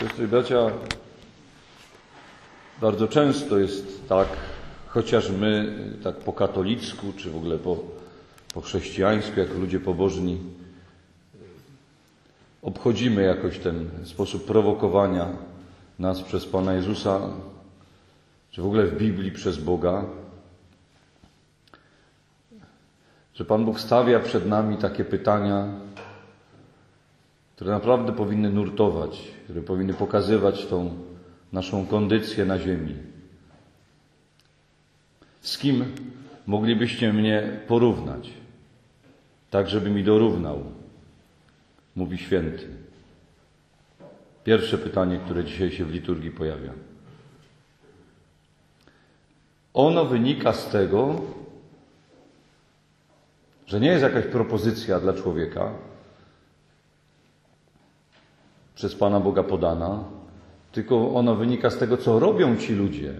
Siostry i bracia, bardzo często jest tak, chociaż my tak po katolicku, czy w ogóle po chrześcijańsku, jako ludzie pobożni, obchodzimy jakoś ten sposób prowokowania nas przez Pana Jezusa, czy w ogóle w Biblii przez Boga, że Pan Bóg stawia przed nami takie pytania, które naprawdę powinny nurtować, które powinny pokazywać tą naszą kondycję na ziemi. Z kim moglibyście mnie porównać, tak żeby mi dorównał, mówi święty. Pierwsze pytanie, które dzisiaj się w liturgii pojawia. Ono wynika z tego, że nie jest jakaś propozycja dla człowieka, przez Pana Boga podana, tylko ono wynika z tego, co robią ci ludzie.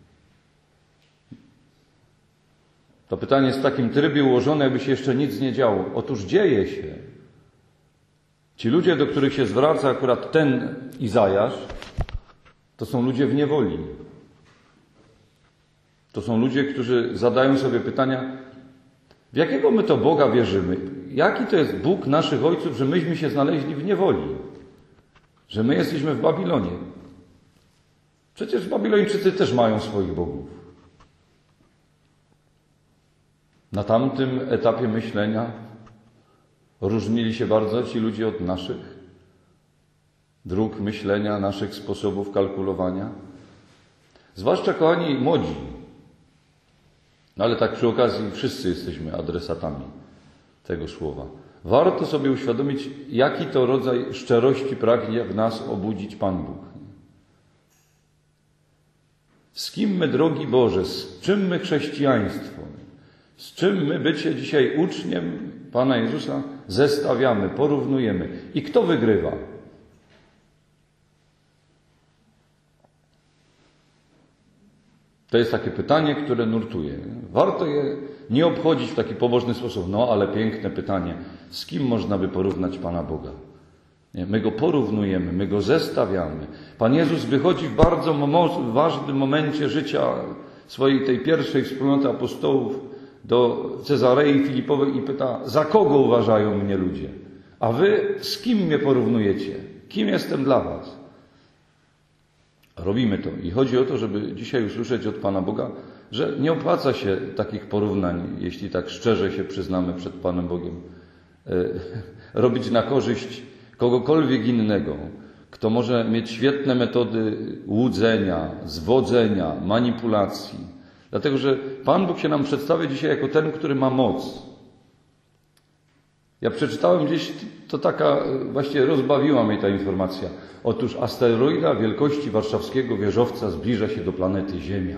To pytanie jest w takim trybie ułożone, jakby się jeszcze nic nie działo. Otóż dzieje się. Ci ludzie, do których się zwraca akurat ten Izajasz, to są ludzie w niewoli. To są ludzie, którzy zadają sobie pytania, w jakiego my to Boga wierzymy? Jaki to jest Bóg naszych ojców, że myśmy się znaleźli w niewoli? Że my jesteśmy w Babilonie. Przecież Babilończycy też mają swoich bogów. Na tamtym etapie myślenia różnili się bardzo ci ludzie od naszych dróg myślenia, naszych sposobów kalkulowania. Zwłaszcza, kochani, młodzi. No ale tak przy okazji wszyscy jesteśmy adresatami tego słowa. Warto sobie uświadomić, jaki to rodzaj szczerości pragnie w nas obudzić Pan Bóg. Z kim my, drogi Boże, z czym my chrześcijaństwo, z czym my bycie dzisiaj uczniem Pana Jezusa zestawiamy, porównujemy? I kto wygrywa? To jest takie pytanie, które nurtuje. Warto je nie obchodzić w taki pobożny sposób. No, ale piękne pytanie. Z kim można by porównać Pana Boga? Nie, my Go porównujemy, my Go zestawiamy. Pan Jezus wychodzi w bardzo ważnym momencie życia swojej tej pierwszej wspólnoty apostołów do Cezarei Filipowej i pyta, za kogo uważają mnie ludzie? A wy z kim mnie porównujecie? Kim jestem dla was? Robimy to. I chodzi o to, żeby dzisiaj usłyszeć od Pana Boga, że nie opłaca się takich porównań, jeśli tak szczerze się przyznamy przed Panem Bogiem, robić na korzyść kogokolwiek innego, kto może mieć świetne metody łudzenia, zwodzenia, manipulacji. Dlatego, że Pan Bóg się nam przedstawia dzisiaj jako ten, który ma moc. Ja przeczytałem gdzieś, to taka, właśnie rozbawiła mnie ta informacja. Otóż asteroida wielkości warszawskiego wieżowca zbliża się do planety Ziemia.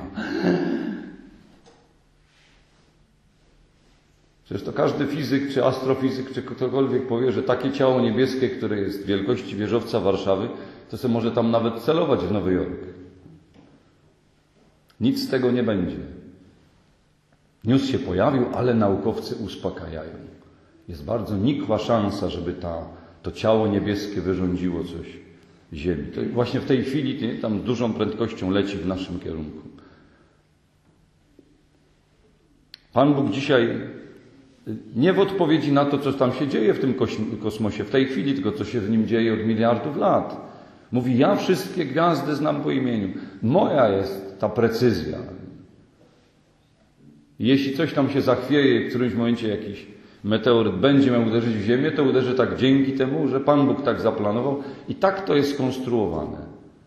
Przecież to każdy fizyk, czy astrofizyk, czy ktokolwiek powie, że takie ciało niebieskie, które jest wielkości wieżowca Warszawy, to sobie może tam nawet celować w Nowy Jork. Nic z tego nie będzie. News się pojawił, ale naukowcy uspokajają. Jest bardzo nikła szansa, żeby to ciało niebieskie wyrządziło coś Ziemi. To właśnie w tej chwili tam z dużą prędkością leci w naszym kierunku. Pan Bóg dzisiaj nie w odpowiedzi na to, co tam się dzieje w tym kosmosie w tej chwili, tylko co się w nim dzieje od miliardów lat. Mówi, ja wszystkie gwiazdy znam po imieniu. Moja jest ta precyzja. Jeśli coś tam się zachwieje, w którymś momencie jakiś meteoryt będzie miał uderzyć w Ziemię, to uderzy tak dzięki temu, że Pan Bóg tak zaplanował i tak to jest skonstruowane.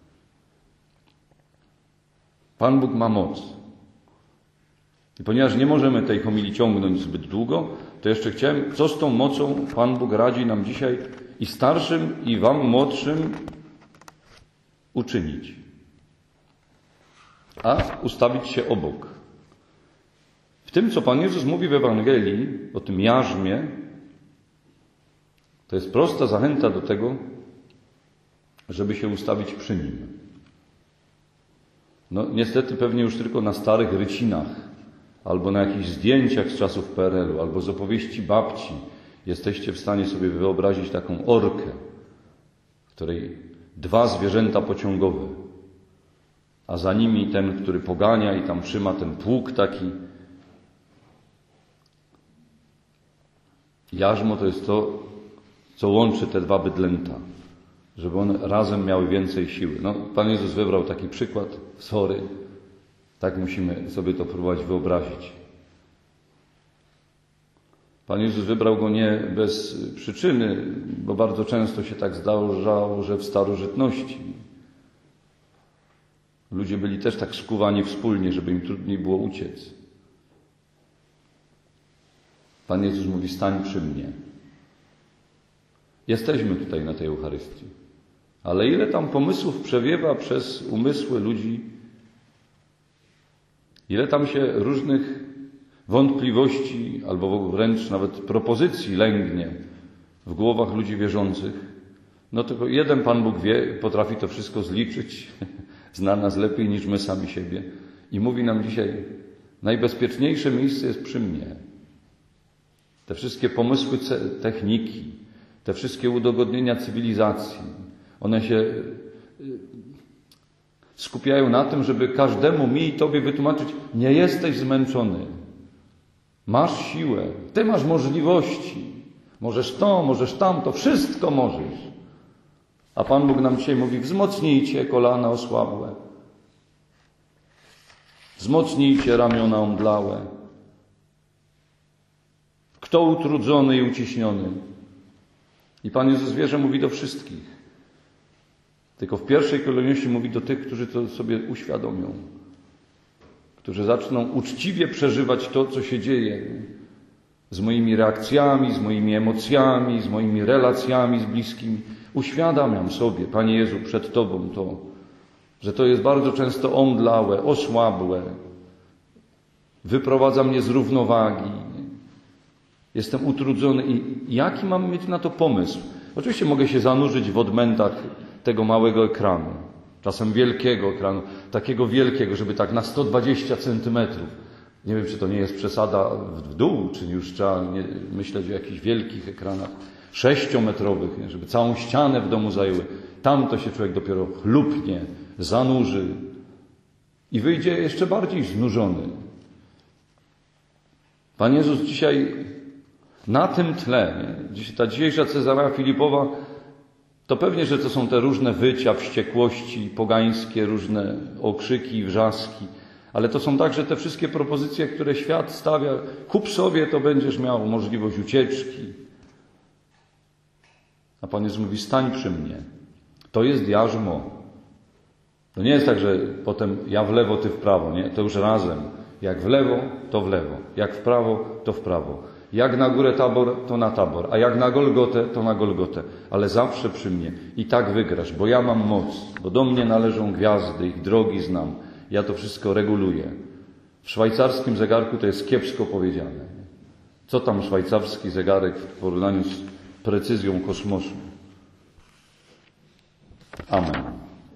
Pan Bóg ma moc. I ponieważ nie możemy tej homilii ciągnąć zbyt długo, to jeszcze chciałem, co z tą mocą Pan Bóg radzi nam dzisiaj i starszym, i wam młodszym uczynić. A ustawić się obok. W tym, co Pan Jezus mówi w Ewangelii, o tym jarzmie, to jest prosta zachęta do tego, żeby się ustawić przy Nim. No niestety pewnie już tylko na starych rycinach, albo na jakichś zdjęciach z czasów PRL-u, albo z opowieści babci jesteście w stanie sobie wyobrazić taką orkę, której 2 zwierzęta pociągowe, a za nimi ten, który pogania i tam trzyma ten pług taki. Jarzmo to jest to, co łączy te 2 bydlęta, żeby one razem miały więcej siły. No, Pan Jezus wybrał taki przykład, sorry, tak musimy sobie to próbować wyobrazić. Pan Jezus wybrał go nie bez przyczyny, bo bardzo często się tak zdarzało, że w starożytności ludzie byli też tak skuwani wspólnie, żeby im trudniej było uciec. Pan Jezus mówi: stań przy mnie. Jesteśmy tutaj na tej Eucharystii. Ale ile tam pomysłów przewiewa przez umysły ludzi, ile tam się różnych wątpliwości albo wręcz nawet propozycji lęgnie w głowach ludzi wierzących. No tylko jeden Pan Bóg wie, potrafi to wszystko zliczyć, zna nas lepiej niż my sami siebie i mówi nam dzisiaj: najbezpieczniejsze miejsce jest przy mnie. Te wszystkie pomysły techniki, te wszystkie udogodnienia cywilizacji, one się skupiają na tym, żeby każdemu, mi i Tobie wytłumaczyć: nie jesteś zmęczony, masz siłę, Ty masz możliwości, możesz to, możesz tamto, wszystko możesz. A Pan Bóg nam dzisiaj mówi: wzmocnijcie kolana osłabłe, wzmocnijcie ramiona omdlałe. Kto utrudzony i uciśniony? I Pan Jezus wie, że mówi do wszystkich. Tylko w pierwszej kolejności mówi do tych, którzy to sobie uświadomią. Którzy zaczną uczciwie przeżywać to, co się dzieje z moimi reakcjami, z moimi emocjami, z moimi relacjami z bliskimi. Uświadamiam sobie, Panie Jezu, przed Tobą to, że to jest bardzo często omdlałe, osłabłe, wyprowadza mnie z równowagi. Jestem utrudzony i jaki mam mieć na to pomysł? Oczywiście mogę się zanurzyć w odmętach tego małego ekranu, czasem wielkiego ekranu, takiego wielkiego, żeby tak na 120 centymetrów. Nie wiem, czy to nie jest przesada w dół, czy już trzeba myśleć o jakichś wielkich ekranach 6-metrowych, żeby całą ścianę w domu zajęły. Tam to się człowiek dopiero chlupnie, zanurzy i wyjdzie jeszcze bardziej znużony. Pan Jezus dzisiaj na tym tle, ta dzisiejsza Cezarea Filipowa, to pewnie, że to są te różne wycia, wściekłości pogańskie, różne okrzyki, wrzaski, ale to są także te wszystkie propozycje, które świat stawia. Kup sobie, to będziesz miał możliwość ucieczki. A Pan Jezus mówi: stań przy mnie. To jest jarzmo. To nie jest tak, że potem ja w lewo, ty w prawo, nie? To już razem. Jak w lewo, to w lewo. Jak w prawo, to w prawo. Jak na górę Tabor, to na Tabor. A jak na Golgotę, to na Golgotę. Ale zawsze przy mnie. I tak wygrasz, bo ja mam moc. Bo do mnie należą gwiazdy, ich drogi znam. Ja to wszystko reguluję. W szwajcarskim zegarku to jest kiepsko powiedziane. Co tam szwajcarski zegarek w porównaniu z precyzją kosmosu? Amen.